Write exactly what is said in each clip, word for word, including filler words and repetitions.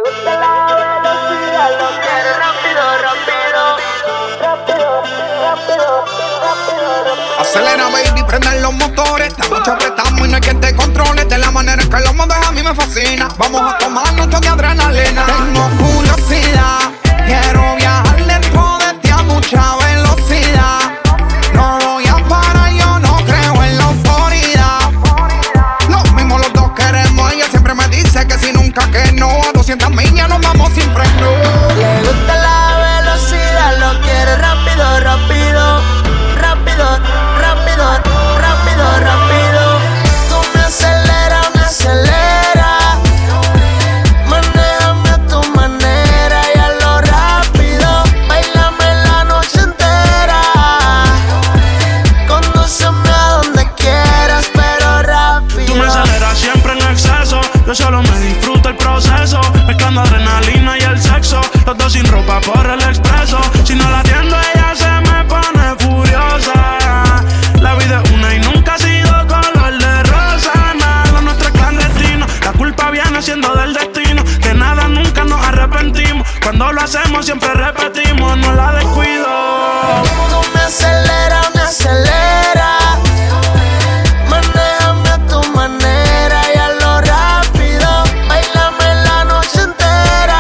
gusta la velocidad, lo quiere rápido, rápido, rápido, rápido, rápido, rápido. Acelera, baby, prenden los motores. Esta noche apretamos y no hay quien te controle. De la manera en que lo mueves a mí me fascina. Vamos a tomar un toque de adrenalina. Tengo curiosidad, quiero viajar dentro de ti a mucha velocidad. No voy a parar, yo no creo en la autoridad. Lo mismo los dos queremos. Ella siempre me dice que si nunca que no. A doscientas millas nos vamos sin freno. Le gusta la velocidad, lo quiere rápido, rápido, rápido, rápido, rápido, rápido. Tú me aceleras, me aceleras. Manéjame a tu manera y a lo rápido. Bailame la noche entera. Condúceme a donde quieras, pero rápido. Tú me aceleras siempre en exceso. Yo solo me disfruto el proceso, mezclando adrenalina y el sexo. Los dos sin ropa por el expreso. Si no la atiendo, ella se me pone furiosa. La vida es una y nunca ha sido color de rosa. Nada, lo nuestro es clandestino. La culpa viene siendo del destino. Que nada, nunca nos arrepentimos. Cuando lo hacemos siempre repetimos, no la descuido. Tú me aceleras, me aceleras. Manéjame a tu manera y a lo rápido. Bailame la noche entera.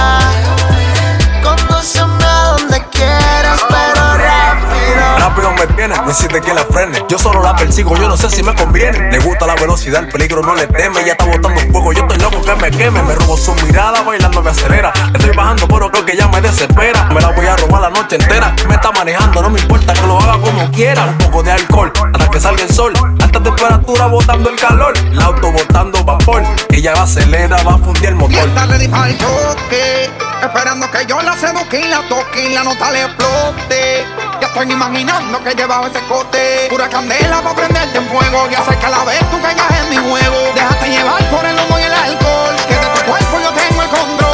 Condúceme a donde quieras, pero rápido. Rápido me tiene, no existe quien la frene. Yo solo la persigo, yo no sé si me conviene. Le gusta la velocidad, el peligro no le teme. Ella está botando fuego, yo estoy loco que me queme. Me robo su mirada, bailando me acelera. Estoy bajando, pero creo que ya me desespera. Me la voy a robar la noche entera. Me está manejando, no me importa que lo haga como quiera. Un poco de alcohol, hasta que salga el sol. Alta temperatura botando el calor. El auto botando vapor. Ella acelera, va a fundir el Y motor. está ready para el choque, esperando que yo la seduzca y la toque y la nota le explote. Ya estoy imaginando que llevaba ese cote. Pura candela para prenderte en fuego y hacer que a la vez tú caigas en mi juego. Déjate llevar por el humo y el alcohol, que de tu cuerpo yo tengo el control.